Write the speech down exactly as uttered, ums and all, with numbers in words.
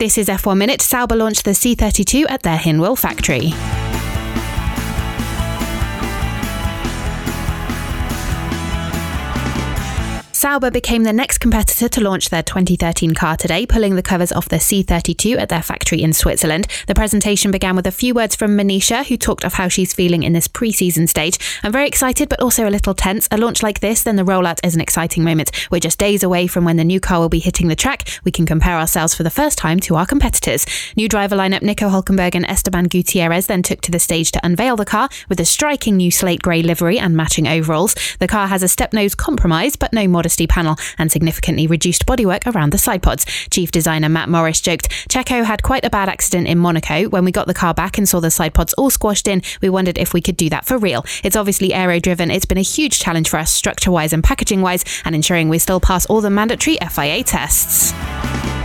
This is F one Minute. Sauber launched the C thirty-two at their Hinwil factory. Sauber became the next competitor to launch their twenty thirteen car today, pulling the covers off the C thirty-two at their factory in Switzerland. The presentation began with a few words from Manisha, who talked of how she's feeling in this pre-season stage. "I'm very excited, but also a little tense. A launch like this, then the rollout is an exciting moment. We're just days away from when the new car will be hitting the track. We can compare ourselves for the first time to our competitors." New driver lineup Nico Hülkenberg and Esteban Gutierrez then took to the stage to unveil the car with a striking new slate grey livery and matching overalls. The car has a step-nose compromise, but no modesty panel and significantly reduced bodywork around the side pods. Chief designer Matt Morris joked, "Checo had quite a bad accident in Monaco. When we got the car back and saw the side pods all squashed in, we wondered if we could do that for real. It's obviously aero-driven. It's been a huge challenge for us structure-wise and packaging-wise, and ensuring we still pass all the mandatory F I A tests."